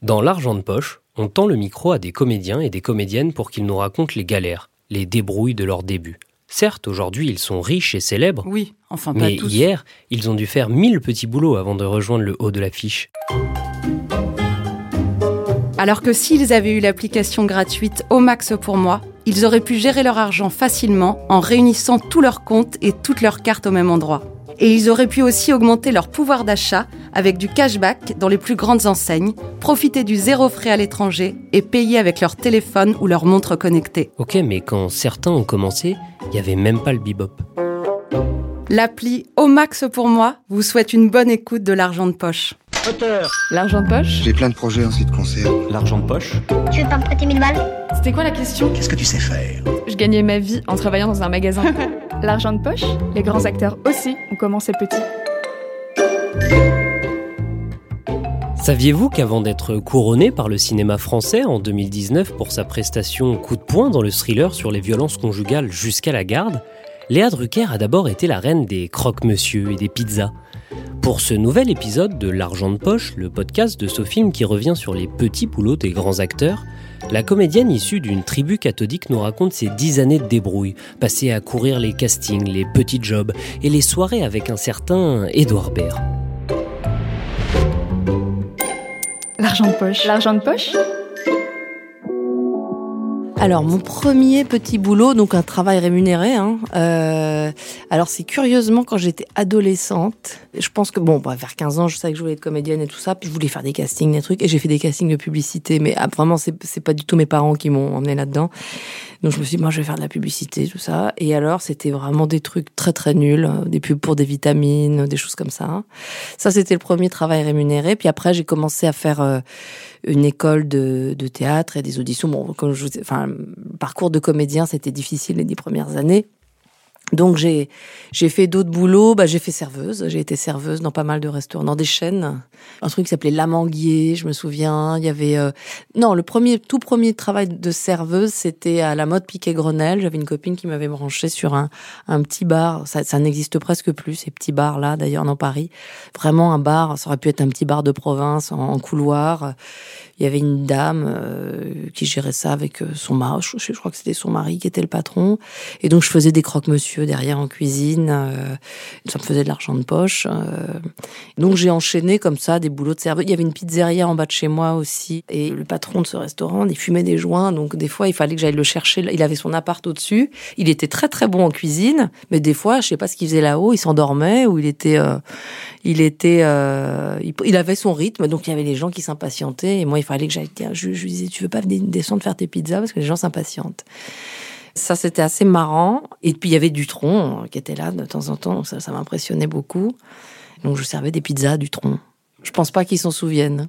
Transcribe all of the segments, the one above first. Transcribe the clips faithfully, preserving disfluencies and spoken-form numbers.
Dans L'argent de poche, on tend le micro à des comédiens et des comédiennes pour qu'ils nous racontent les galères, les débrouilles de leurs débuts. Certes, aujourd'hui, ils sont riches et célèbres. Oui, enfin pas mais tous. hier, ils ont dû faire mille petits boulots avant de rejoindre le haut de l'affiche. Alors que s'ils avaient eu l'application gratuite Au Max pour moi, ils auraient pu gérer leur argent facilement en réunissant tous leurs comptes et toutes leurs cartes au même endroit. Et ils auraient pu aussi augmenter leur pouvoir d'achat avec du cashback dans les plus grandes enseignes, profiter du zéro frais à l'étranger et payer avec leur téléphone ou leur montre connectée. Ok, mais quand certains ont commencé, il n'y avait même pas le bebop. L'appli Au Max pour moi vous souhaite une bonne écoute de l'argent de poche. Auteur. L'argent de poche. J'ai plein de projets en ce qui te concerne. L'argent de poche. Tu veux pas me prêter mille balles? C'était quoi la question? Qu'est-ce que tu sais faire? Je gagnais ma vie en travaillant dans un magasin. L'argent de poche, les grands acteurs aussi ont commencé petits. Saviez-vous qu'avant d'être couronné par le cinéma français en deux mille dix-neuf pour sa prestation Coup de poing dans le thriller sur les violences conjugales jusqu'à la garde, Léa Drucker a d'abord été la reine des croque-monsieur et des pizzas. Pour ce nouvel épisode de L'argent de poche, le podcast de ce film qui revient sur les petits boulots des grands acteurs, la comédienne issue d'une tribu cathodique nous raconte ses dix années de débrouille, passées à courir les castings, les petits jobs et les soirées avec un certain Édouard Baird. L'argent de poche. L'argent de poche. Alors, mon premier petit boulot, donc un travail rémunéré, hein, euh, alors c'est curieusement quand j'étais adolescente, je pense que, bon, bah, vers quinze ans, je savais que je voulais être comédienne et tout ça, puis je voulais faire des castings, des trucs, et j'ai fait des castings de publicité, mais ah, vraiment, c'est, c'est pas du tout mes parents qui m'ont emmené là-dedans. Donc je me suis dit, moi, je vais faire de la publicité, tout ça. Et alors, c'était vraiment des trucs très, très nuls, des pubs pour des vitamines, des choses comme ça. Ça, c'était le premier travail rémunéré. Puis après, j'ai commencé à faire euh, une école de, de théâtre et des auditions. Bon, comme je, enfin, le parcours de comédien, c'était difficile les dix premières années. Donc j'ai j'ai fait d'autres boulots, bah j'ai fait serveuse, j'ai été serveuse dans pas mal de restaurants, dans des chaînes, un truc qui s'appelait L'Amanguier, je me souviens, il y avait euh... non, le premier tout premier travail de serveuse, c'était à la mode Piquet-Grenelle, j'avais une copine qui m'avait branché sur un un petit bar, ça ça n'existe presque plus ces petits bars là d'ailleurs dans Paris. Vraiment un bar, ça aurait pu être un petit bar de province en, en couloir. Il y avait une dame euh, qui gérait ça avec son mari, je, je crois que c'était son mari qui était le patron. Et donc je faisais des croque-monsieur derrière en cuisine, euh, ça me faisait de l'argent de poche. Euh. Donc j'ai enchaîné comme ça des boulots de serveuse. Il y avait une pizzeria en bas de chez moi aussi. Et le patron de ce restaurant, il fumait des joints, donc des fois il fallait que j'aille le chercher. Il avait son appart au-dessus. Il était très très bon en cuisine, mais des fois je sais pas ce qu'il faisait là-haut, il s'endormait ou il était, euh, il était, euh, il, il avait son rythme. Donc il y avait les gens qui s'impatientaient et moi il fallait que j'aille dire, je, je lui disais, tu veux pas descendre faire tes pizzas parce que les gens s'impatientent. Ça, c'était assez marrant. Et puis, il y avait Dutronc qui était là de temps en temps. Donc ça, ça m'impressionnait beaucoup. Donc, je servais des pizzas à Dutronc. Je pense pas qu'ils s'en souviennent.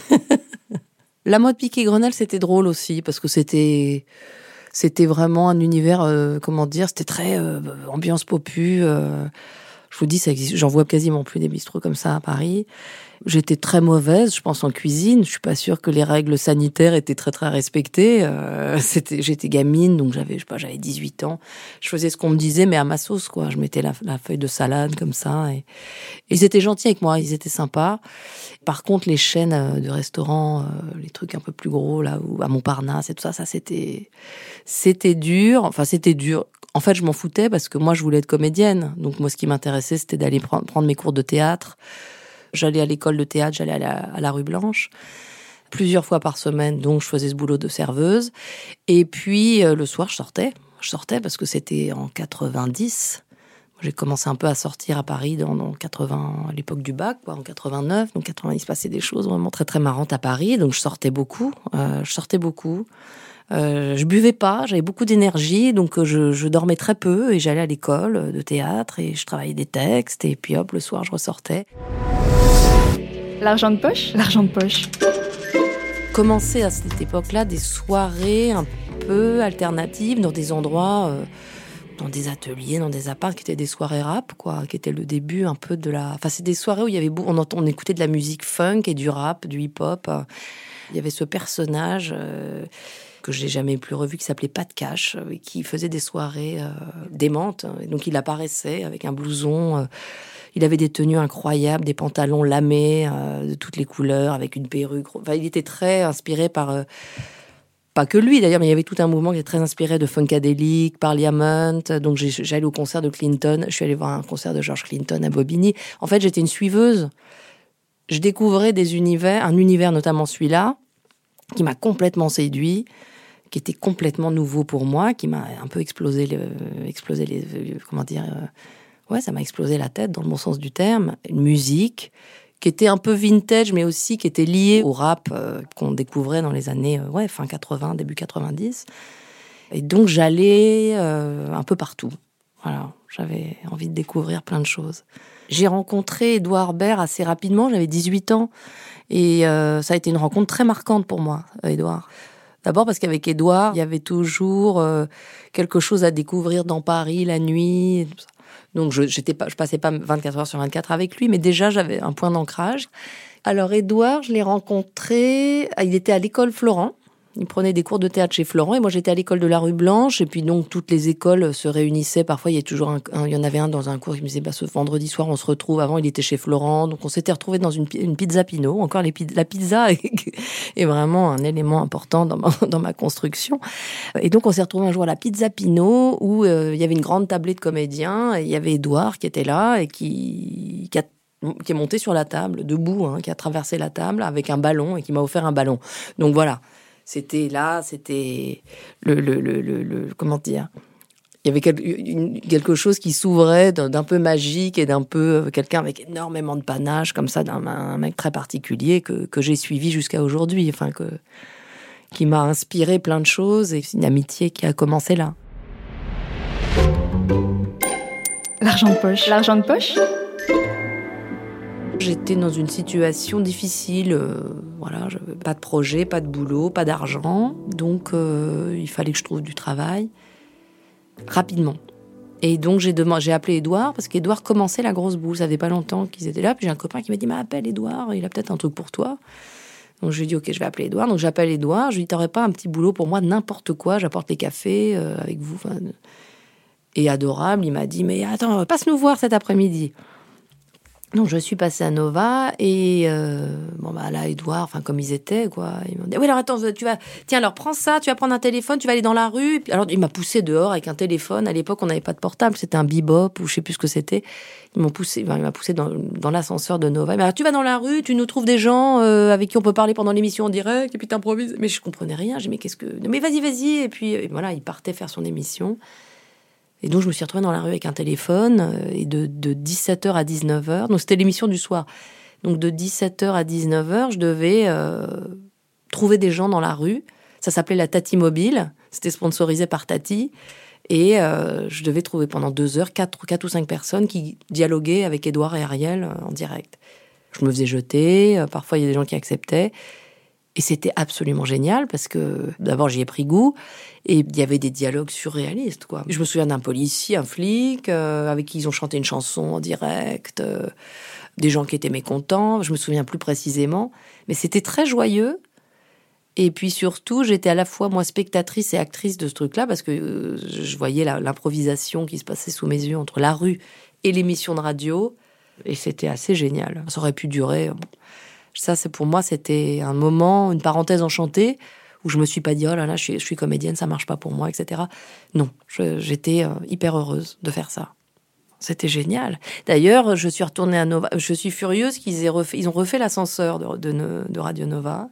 La mode Piquet-Grenelle, c'était drôle aussi parce que c'était, c'était vraiment un univers, euh, comment dire, c'était très euh, ambiance popu. Euh, je vous dis, ça existe. J'en vois quasiment plus des bistrots comme ça à Paris. J'étais très mauvaise, je pense, en cuisine. Je suis pas sûre que les règles sanitaires étaient très, très respectées. Euh, c'était, j'étais gamine, donc j'avais, je sais pas, j'avais dix-huit ans. Je faisais ce qu'on me disait, mais à ma sauce, quoi. Je mettais la, la feuille de salade comme ça. Et, et ils étaient gentils avec moi, ils étaient sympas. Par contre, les chaînes de restaurants, euh, les trucs un peu plus gros, là, où, à Montparnasse et tout ça, ça, c'était, c'était dur. Enfin, c'était dur. En fait, je m'en foutais parce que moi, je voulais être comédienne. Donc, moi, ce qui m'intéressait, c'était d'aller prendre, prendre mes cours de théâtre. J'allais à l'école de théâtre, j'allais à la, à la rue Blanche, plusieurs fois par semaine, donc je faisais ce boulot de serveuse. Et puis, euh, le soir, je sortais. Je sortais parce que c'était en quatre-vingt-dix. J'ai commencé un peu à sortir à Paris dans, dans quatre-vingts, à l'époque du bac, quoi, en quatre-vingt-neuf. Donc, quatre-vingt, il se passait des choses vraiment très, très marrantes à Paris. Donc, je sortais beaucoup. Euh, je sortais beaucoup. Euh, je buvais pas, j'avais beaucoup d'énergie, donc je, je dormais très peu et j'allais à l'école de théâtre et je travaillais des textes et puis hop, le soir, je ressortais. L'argent de poche. L'argent de poche. Commençait à cette époque-là des soirées un peu alternatives dans des endroits, euh, dans des ateliers, dans des apparts qui étaient des soirées rap, quoi, qui étaient le début un peu de la. Enfin, c'est des soirées où il y avait on, entend, on écoutait de la musique funk et du rap, du hip-hop. Il y avait ce personnage. Euh, que je n'ai jamais plus revu, qui s'appelait Pat Cash, qui faisait des soirées euh, démentes. Et donc, il apparaissait avec un blouson. Euh, Il avait des tenues incroyables, des pantalons lamés euh, de toutes les couleurs, avec une perruque. Enfin, il était très inspiré par... Euh, pas que lui d'ailleurs, mais il y avait tout un mouvement qui était très inspiré de Funkadelic, Parliament. Donc j'ai, j'allais au concert de Clinton. Je suis allée voir un concert de George Clinton à Bobigny. En fait, j'étais une suiveuse. Je découvrais des univers, un univers notamment celui-là, qui m'a complètement séduit, qui était complètement nouveau pour moi, qui m'a un peu explosé, le, explosé les, comment dire, euh, ouais, ça m'a explosé la tête dans le bon sens du terme. Une musique qui était un peu vintage, mais aussi qui était liée au rap euh, qu'on découvrait dans les années, euh, ouais, fin quatre-vingts, début quatre-vingt-dix. Et donc j'allais euh, un peu partout. Voilà, j'avais envie de découvrir plein de choses. J'ai rencontré Édouard Baird assez rapidement, j'avais dix-huit ans, et euh, ça a été une rencontre très marquante pour moi, Édouard. D'abord parce qu'avec Édouard, il y avait toujours euh, quelque chose à découvrir dans Paris la nuit. Et tout ça. Donc je j'étais pas, je passais pas vingt-quatre heures sur vingt-quatre avec lui, mais déjà j'avais un point d'ancrage. Alors Édouard, je l'ai rencontré, il était à l'école Florent. Il prenait des cours de théâtre chez Florent et moi j'étais à l'école de la rue Blanche et puis donc toutes les écoles se réunissaient. Parfois il y a toujours un, un, il y en avait un dans un cours qui me disait bah ce vendredi soir on se retrouve. Avant il était chez Florent donc on s'était retrouvés dans une, une pizza Pinot. Encore les, la pizza est, est vraiment un élément important dans ma, dans ma construction. Et donc on s'est retrouvés un jour à la pizza Pinot où euh, il y avait une grande tablée de comédiens et il y avait Édouard qui était là et qui, qui a qui est monté sur la table debout, hein, qui a traversé la table avec un ballon et qui m'a offert un ballon. Donc voilà. C'était là, c'était le, le, le, le, le comment dire, il y avait quelque, une, quelque chose qui s'ouvrait d'un, d'un peu magique et d'un peu quelqu'un avec énormément de panache, comme ça, d'un un mec très particulier que, que j'ai suivi jusqu'à aujourd'hui, enfin que, qui m'a inspiré plein de choses et c'est une amitié qui a commencé là. L'argent de poche. L'argent de poche. J'étais dans une situation difficile, euh, voilà, j'avais pas de projet, pas de boulot, pas d'argent, donc euh, il fallait que je trouve du travail rapidement. Et donc j'ai, demandé, j'ai appelé Édouard parce qu'Édouard commençait la grosse boule, ça faisait pas longtemps qu'ils étaient là, puis j'ai un copain qui m'a dit mais appelle Édouard, il a peut-être un truc pour toi. Donc je lui ai dit ok, je vais appeler Édouard, donc j'appelle Édouard, je lui dis t'aurais pas un petit boulot pour moi, n'importe quoi, j'apporte les cafés euh, avec vous. Enfin, et adorable, il m'a dit mais attends, passe nous voir cet après-midi. Donc je suis passée à Nova et euh, bon bah là Édouard, enfin comme ils étaient quoi, ils m'ont dit oui alors attends tu vas tiens alors prends ça, tu vas prendre un téléphone, tu vas aller dans la rue. Alors il m'a poussé dehors avec un téléphone. À l'époque on n'avait pas de portable, c'était un bebop ou je sais plus ce que c'était. Ils m'ont poussé, enfin, il m'a poussé dans, dans l'ascenseur de Nova. Mais alors, tu vas dans la rue, tu nous trouves des gens euh, avec qui on peut parler pendant l'émission en direct et puis t'improvises. Mais je comprenais rien. J'ai dit mais qu'est-ce que mais vas-y vas-y et puis et voilà il partait faire son émission. Et donc, je me suis retrouvée dans la rue avec un téléphone, et de, de dix-sept heures à dix-neuf heures. Donc, c'était l'émission du soir. Donc, de dix-sept heures à dix-neuf heures, je devais euh, trouver des gens dans la rue. Ça s'appelait la Tati Mobile. C'était sponsorisé par Tati. Et euh, je devais trouver pendant deux heures, quatre, quatre ou cinq personnes qui dialoguaient avec Édouard et Ariel euh, en direct. Je me faisais jeter. Euh, parfois, il y a des gens qui acceptaient. Et c'était absolument génial parce que d'abord j'y ai pris goût et il y avait des dialogues surréalistes quoi. Je me souviens d'un policier, un flic euh, avec qui ils ont chanté une chanson en direct, euh, des gens qui étaient mécontents, je me souviens plus précisément, mais c'était très joyeux. Et puis surtout, j'étais à la fois moi spectatrice et actrice de ce truc-là parce que euh, je voyais la, l'improvisation qui se passait sous mes yeux entre la rue et l'émission de radio et c'était assez génial. Ça aurait pu durer. Ça, c'est pour moi, c'était un moment, une parenthèse enchantée où je me suis pas dit oh là là, je suis, je suis comédienne, ça marche pas pour moi, et cetera. Non, je, j'étais euh, hyper heureuse de faire ça. C'était génial. D'ailleurs, je suis retournée à Nova. Je suis furieuse qu'ils aient refait, ils ont refait l'ascenseur de, de, de Radio Nova,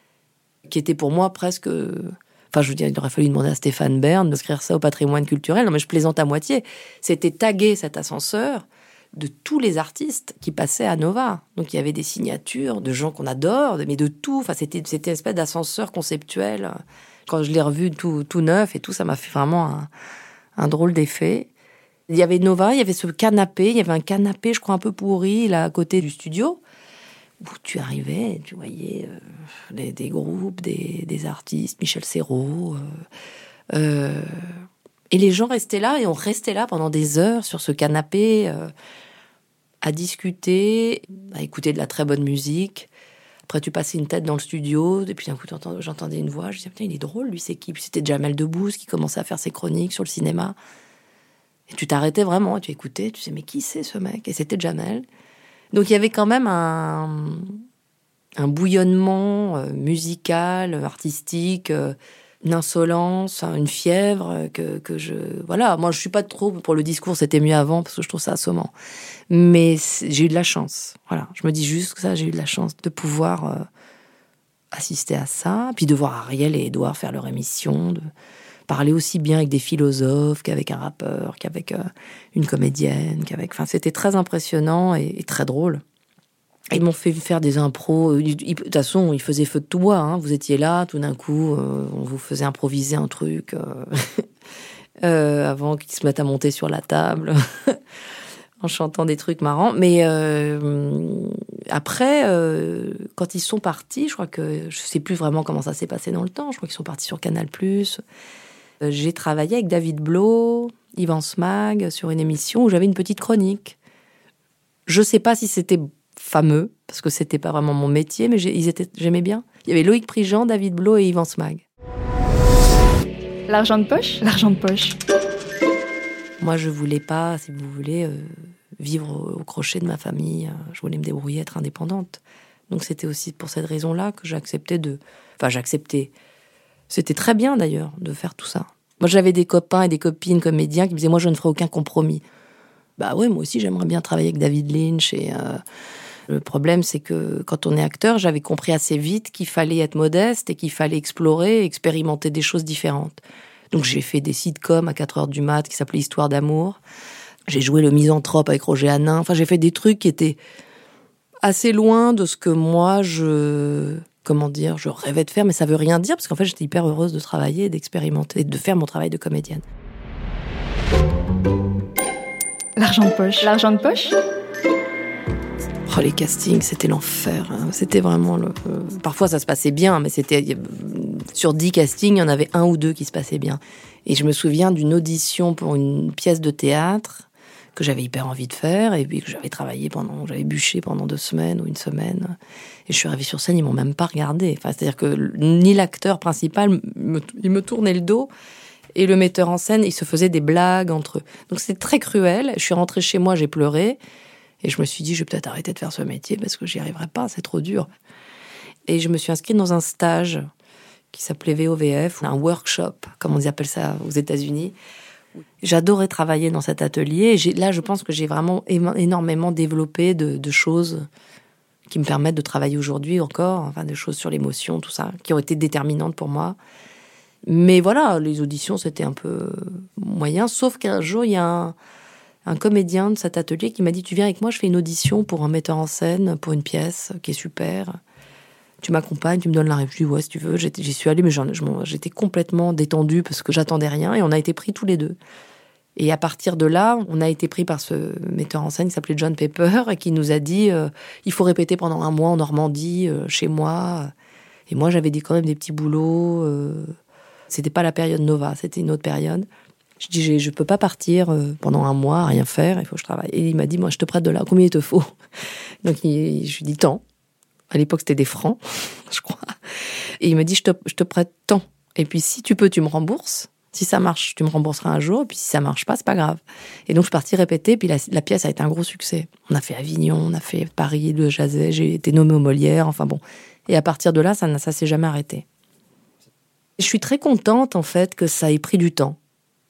qui était pour moi presque. Enfin, je veux dire, il aurait fallu demander à Stéphane Bern d'inscrire ça au patrimoine culturel. Non, mais je plaisante à moitié. C'était tagué cet ascenseur de tous les artistes qui passaient à Nova. Donc, il y avait des signatures de gens qu'on adore, mais de tout. Enfin, c'était, c'était une espèce d'ascenseur conceptuel. Quand je l'ai revu tout, tout neuf et tout, ça m'a fait vraiment un, un drôle d'effet. Il y avait Nova, il y avait ce canapé. Il y avait un canapé, je crois, un peu pourri, là, à côté du studio, où tu arrivais, tu voyais euh, des, des groupes, des, des artistes, Michel Serrault. Euh, euh, et les gens restaient là, et on restait là pendant des heures sur ce canapé, euh, à discuter, à écouter de la très bonne musique. Après, tu passais une tête dans le studio, et puis d'un coup, j'entendais une voix. Je disais, putain, il est drôle, lui, c'est qui ? Puis c'était Jamel Debbouze qui commençait à faire ses chroniques sur le cinéma. Et tu t'arrêtais vraiment, tu écoutais, tu disais, mais qui c'est ce mec ? Et c'était Jamel. Donc il y avait quand même un, un bouillonnement euh, musical, artistique, euh, une insolence, une fièvre que, que je... Voilà, moi je suis pas trop pour le discours, c'était mieux avant, parce que je trouve ça assommant. Mais j'ai eu de la chance. Voilà, je me dis juste que ça, j'ai eu de la chance de pouvoir euh, assister à ça, puis de voir Ariel et Édouard faire leur émission, de parler aussi bien avec des philosophes qu'avec un rappeur, qu'avec euh, une comédienne, qu'avec... Enfin, c'était très impressionnant et, et très drôle. Ils m'ont fait faire des impros. De toute façon, ils faisaient feu de tout bois. Hein. Vous étiez là, tout d'un coup, euh, on vous faisait improviser un truc euh, euh, avant qu'ils se mettent à monter sur la table en chantant des trucs marrants. Mais euh, après, euh, quand ils sont partis, je crois que... Je sais plus vraiment comment ça s'est passé dans le temps. Je crois qu'ils sont partis sur Canal plus. Euh, j'ai travaillé avec David Blo, Yvan Smag, sur une émission où j'avais une petite chronique. Je sais pas si c'était... fameux, parce que c'était pas vraiment mon métier, mais j'ai, ils étaient, j'aimais bien. Il y avait Loïc Prigent, David Blo et Yvan Smag. L'argent de poche, l'argent de poche. Moi, je voulais pas, si vous voulez, euh, vivre au, au crochet de ma famille. Je voulais me débrouiller, être indépendante. Donc c'était aussi pour cette raison-là que j'acceptais de... Enfin, j'acceptais. C'était très bien, d'ailleurs, de faire tout ça. Moi, j'avais des copains et des copines comédiens qui me disaient « Moi, je ne ferai aucun compromis. » Bah ouais, moi aussi, j'aimerais bien travailler avec David Lynch et... Euh, Le problème, c'est que quand on est acteur, j'avais compris assez vite qu'il fallait être modeste et qu'il fallait explorer, expérimenter des choses différentes. Donc j'ai fait des sitcoms à quatre heures du mat qui s'appelaient Histoire d'amour. J'ai joué le misanthrope avec Roger Hanin. Enfin, j'ai fait des trucs qui étaient assez loin de ce que moi, je... Comment dire, je rêvais de faire, mais ça veut rien dire, parce qu'en fait, j'étais hyper heureuse de travailler, d'expérimenter, de faire mon travail de comédienne. L'argent de poche. L'argent de poche ? Oh, les castings, c'était l'enfer. Hein. C'était vraiment... Le... Parfois, ça se passait bien, mais c'était... Sur dix castings, il y en avait un ou deux qui se passaient bien. Et je me souviens d'une audition pour une pièce de théâtre que j'avais hyper envie de faire, et puis que j'avais travaillé pendant... J'avais bûché pendant deux semaines ou une semaine. Et je suis arrivée sur scène, ils m'ont même pas regardée. Enfin, c'est-à-dire que ni l'acteur principal, me... il me tournait le dos, et le metteur en scène, il se faisait des blagues entre eux. Donc c'était très cruel. Je suis rentrée chez moi, j'ai pleuré. Et je me suis dit, je vais peut-être arrêter de faire ce métier parce que j'y arriverai pas, c'est trop dur. Et je me suis inscrite dans un stage qui s'appelait V O V F, un workshop, comme on appelle ça aux États-Unis. J'adorais travailler dans cet atelier. Et j'ai, là, je pense que j'ai vraiment énormément développé de, de choses qui me permettent de travailler aujourd'hui encore, enfin, des choses sur l'émotion, tout ça, qui ont été déterminantes pour moi. Mais voilà, les auditions, c'était un peu moyen, sauf qu'un jour, il y a un... un comédien de cet atelier qui m'a dit « Tu viens avec moi, je fais une audition pour un metteur en scène, pour une pièce qui est super. Tu m'accompagnes, tu me donnes la réponse. » Je dis « Ouais, si tu veux. » J'étais, j'y suis allée, mais j'en, j'étais complètement détendue parce que j'attendais rien. Et on a été pris tous les deux. Et à partir de là, on a été pris par ce metteur en scène qui s'appelait John Pepper et qui nous a dit euh, « Il faut répéter pendant un mois en Normandie, euh, chez moi. » Et moi, j'avais des, quand même des petits boulots. Euh, c'était pas la période Nova, c'était une autre période. Je dis, je peux pas partir pendant un mois, à rien faire, il faut que je travaille. Et il m'a dit, moi, je te prête de là, combien il te faut ? Donc, il, je lui dis tant. À l'époque, c'était des francs, je crois. Et il me dit, je te, je te prête tant. Et puis, si tu peux, tu me rembourses. Si ça marche, tu me rembourseras un jour. Et puis, si ça marche pas, c'est pas grave. Et donc, je suis partie répéter. Puis, la, la pièce a été un gros succès. On a fait Avignon, on a fait Paris, le Jazet. J'ai été nommée au Molière. Enfin bon. Et à partir de là, ça, ça s'est jamais arrêté. Je suis très contente, en fait, que ça ait pris du temps.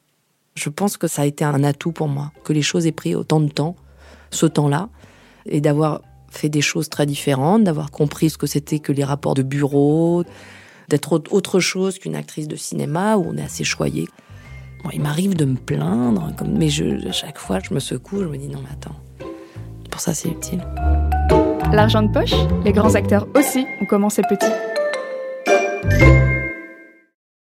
Je pense que ça a été un atout pour moi, que les choses aient pris autant de temps, ce temps-là, et d'avoir fait des choses très différentes, d'avoir compris ce que c'était que les rapports de bureau, d'être autre chose qu'une actrice de cinéma où on est assez choyé. Bon, il m'arrive de me plaindre, mais je, à chaque fois, je me secoue, je me dis non, mais attends, pour ça, c'est utile. L'argent de poche, les grands acteurs aussi ont commencé petits.